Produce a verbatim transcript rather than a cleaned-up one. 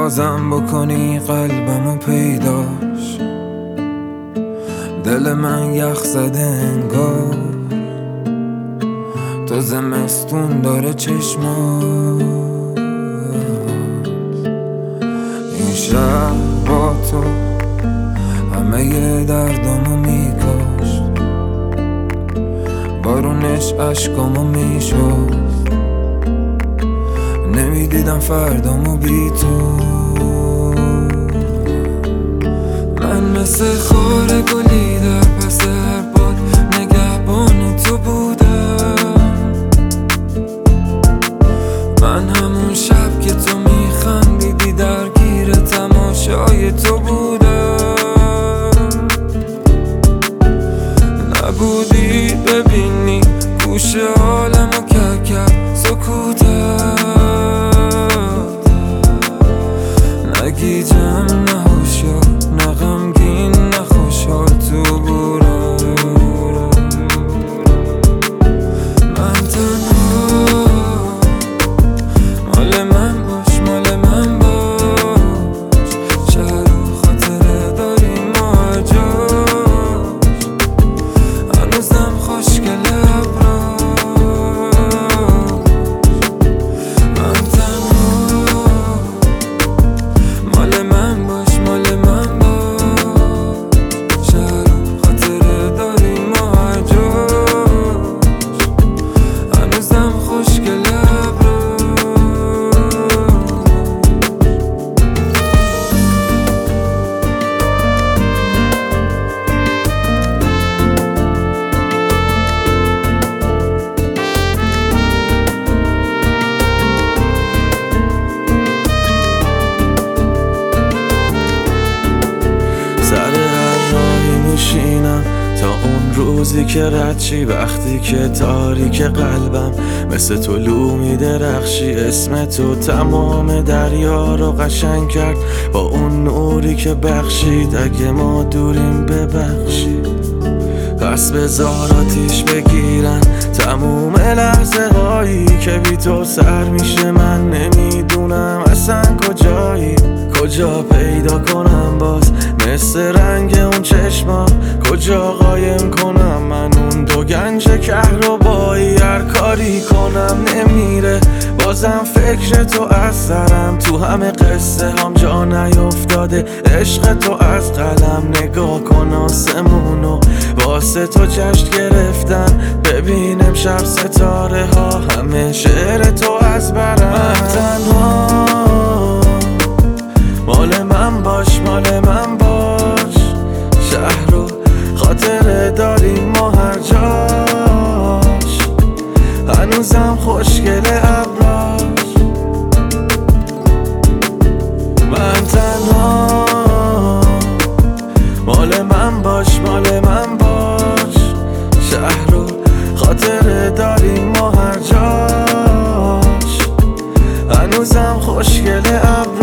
بازم بکنی قلبمو پیداش، دل من یخ زده انگار تو زمستون داره چشمات. این شهر با تو همه ی دردامو میکاشت، بارونش عشقامو میشست، نمیدیدم فردامو بی تو. من مثل خار گلی در پس هر باد نگهبان تو بودم. من همون شب که تو میخندیدی درگیر تماشای تو بودم. نبودی ببینی گوش عالمو که کرد سکوتت، نگیجم نه هوشیار نه غمگین نه خوشحال تو بودم. من تنها مال من باش مال من باش، شهر و خاطره داریم ما هر جاش، هنوزم خوشگله ابراش. من تنها مال من باش مال من باش، شهر و خاطره داریم ما هر جاش، هنوزم خوشگله ابراش. سر هر راهی میشینم تا اون روزی که رد چی، وقتی که تاریک قلبم مثل طلوع میدرخشی. اسم تو تمام دریا رو قشنگ کرد با اون نوری که بخشید. اگه ما دوریم ببخشید، پس بذار آتیش بگیرن تموم لحظه هایی که بی تو سر میشه. من نمیدونم اصلا کجایی، کجا پیدا کنم باز مثل رنگ اون چشما، کجا قایم کنم من اون دو گنج کهربایی. هر کاری کنم نمیره بازم فکر تو از سرم، تو همه قصه هم جا نیفتاده عشق تو از قلم. نگاه کن آسمونو واسه تو جشن گرفتن، ببین امشب ستاره ها همه شعر تو از برم. من تنها مال من باش مال من باش، شهر و خاطره داریم ما هر جاش، هنوزم خوشگله ابراش. من تنها مال من باش مال من باش، شهر و خاطره داریم ما هر جاش، هنوزم خوشگله ابراش.